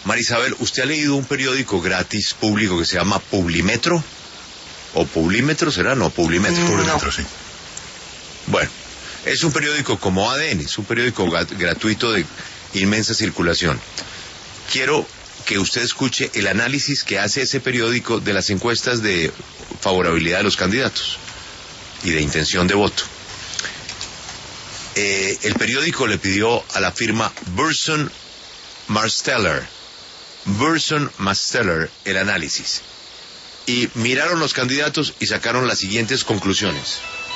Marisabel, ¿usted ha leído un periódico gratis público que se llama Publimetro? ¿O Publímetro será? No, Publimetro. Publimetro, sí. Bueno, es un periódico como ADN, es un periódico gratuito de inmensa circulación. Quiero que usted escuche el análisis que hace ese periódico de las encuestas de favorabilidad de los candidatos y de intención de voto. El periódico le pidió a la firma Burson Marsteller el análisis. Y miraron los candidatos y sacaron las siguientes conclusiones.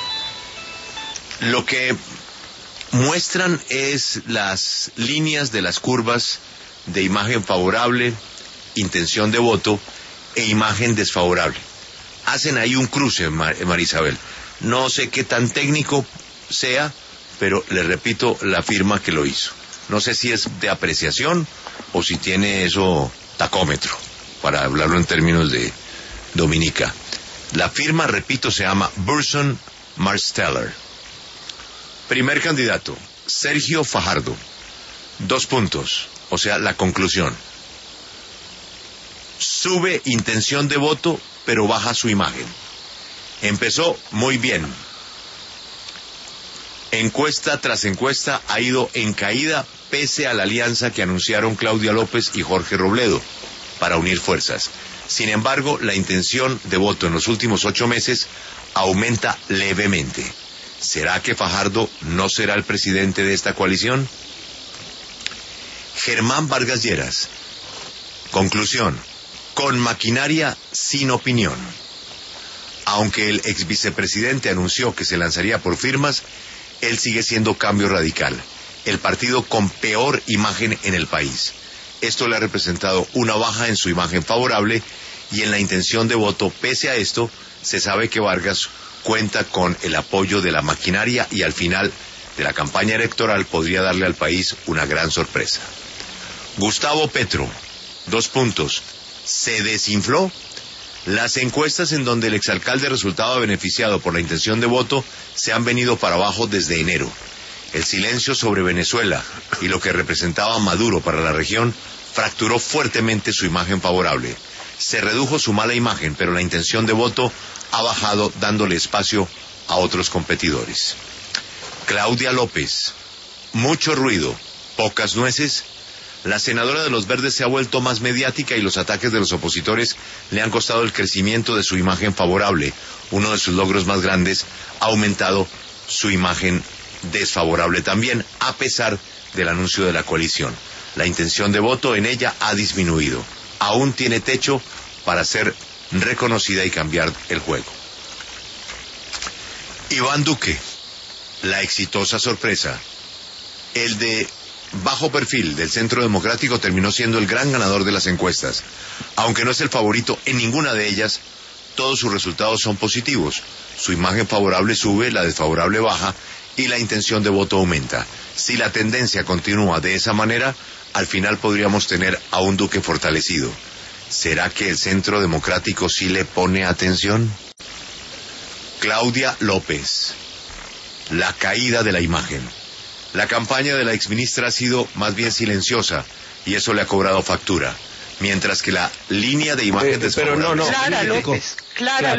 Lo que muestran es las líneas de las curvas de imagen favorable, intención de voto e imagen desfavorable. Hacen ahí un cruce, Marisabel. No sé qué tan técnico sea, pero le repito la firma que lo hizo. No sé si es de apreciación o si tiene eso tacómetro, para hablarlo en términos de Dominica. La firma, repito, se llama Burson Marsteller. Primer candidato, Sergio Fajardo. 2 puntos, o sea, la conclusión. Sube intención de voto, pero baja su imagen. Empezó muy bien. Encuesta tras encuesta ha ido en caída pese a la alianza que anunciaron Claudia López y Jorge Robledo para unir fuerzas. Sin embargo, la intención de voto en los últimos 8 meses aumenta levemente. ¿Será que Fajardo no será el presidente de esta coalición? Germán Vargas Lleras. Conclusión. Con maquinaria sin opinión. Aunque el ex vicepresidente anunció que se lanzaría por firmas, él sigue siendo Cambio Radical, el partido con peor imagen en el país. Esto le ha representado una baja en su imagen favorable y en la intención de voto. Pese a esto, se sabe que Vargas cuenta con el apoyo de la maquinaria y al final de la campaña electoral podría darle al país una gran sorpresa. Gustavo Petro, 2 puntos. ¿Se desinfló? Las encuestas en donde el exalcalde resultaba beneficiado por la intención de voto se han venido para abajo desde enero. El silencio sobre Venezuela y lo que representaba Maduro para la región fracturó fuertemente su imagen favorable. Se redujo su mala imagen, pero la intención de voto ha bajado, dándole espacio a otros competidores. Claudia López, mucho ruido, pocas nueces. La senadora de los Verdes se ha vuelto más mediática y los ataques de los opositores le han costado el crecimiento de su imagen favorable. Uno de sus logros más grandes ha aumentado su imagen desfavorable también, a pesar del anuncio de la coalición. La intención de voto en ella ha disminuido. Aún tiene techo para ser reconocida y cambiar el juego. Iván Duque, la exitosa sorpresa. El de bajo perfil del Centro Democrático terminó siendo el gran ganador de las encuestas. Aunque no es el favorito en ninguna de ellas, todos sus resultados son positivos. Su imagen favorable sube, la desfavorable baja y la intención de voto aumenta. Si la tendencia continúa de esa manera, al final podríamos tener a un Duque fortalecido. ¿Será que el Centro Democrático sí le pone atención? Claudia López, la caída de la imagen. La campaña de la exministra ha sido más bien silenciosa y eso le ha cobrado factura. Mientras que la línea de imagen desfavorable... Pero no. Clara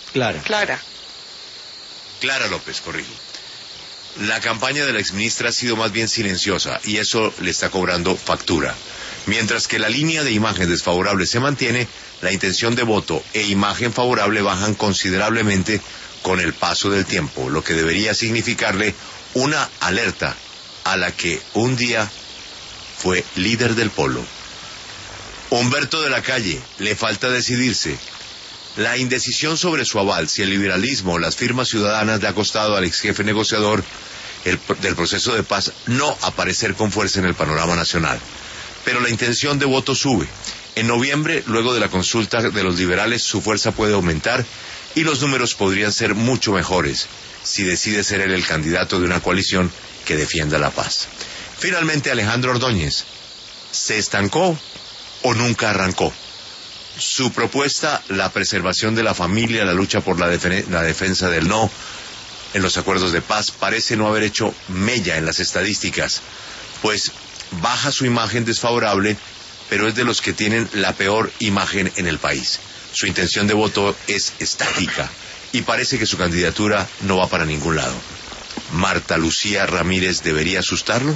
López, corrijo. La campaña de la exministra ha sido más bien silenciosa y eso le está cobrando factura. Mientras que la línea de imagen desfavorable se mantiene, la intención de voto e imagen favorable bajan considerablemente con el paso del tiempo, lo que debería significarle una alerta a la que un día fue líder del polo. Humberto de la Calle, le falta decidirse. La indecisión sobre su aval, si el liberalismo o las firmas ciudadanas le ha costado al ex jefe negociador del proceso de paz no aparecer con fuerza en el panorama nacional. Pero la intención de voto sube. En noviembre, luego de la consulta de los liberales, su fuerza puede aumentar y los números podrían ser mucho mejores si decide ser él el candidato de una coalición que defienda la paz. Finalmente, Alejandro Ordóñez, ¿se estancó o nunca arrancó? Su propuesta, la preservación de la familia, la lucha por la defensa del no en los acuerdos de paz, parece no haber hecho mella en las estadísticas, pues baja su imagen desfavorable, pero es de los que tienen la peor imagen en el país. Su intención de voto es estática y parece que su candidatura no va para ningún lado. ¿Marta Lucía Ramírez debería asustarlo?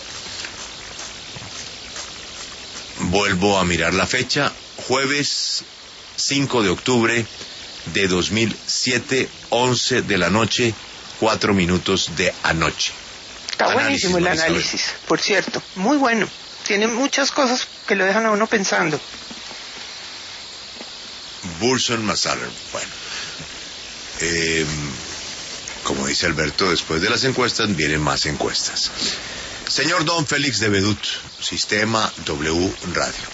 Vuelvo a mirar la fecha, jueves 5 de octubre de 2007, 11 de la noche, 4 minutos de anoche. Está buenísimo el análisis, por cierto, muy bueno. Tiene muchas cosas que lo dejan a uno pensando. Burson Masaler, bueno. Como dice Alberto, después de las encuestas vienen más encuestas. Señor Don Félix de Bedut, Sistema W Radio.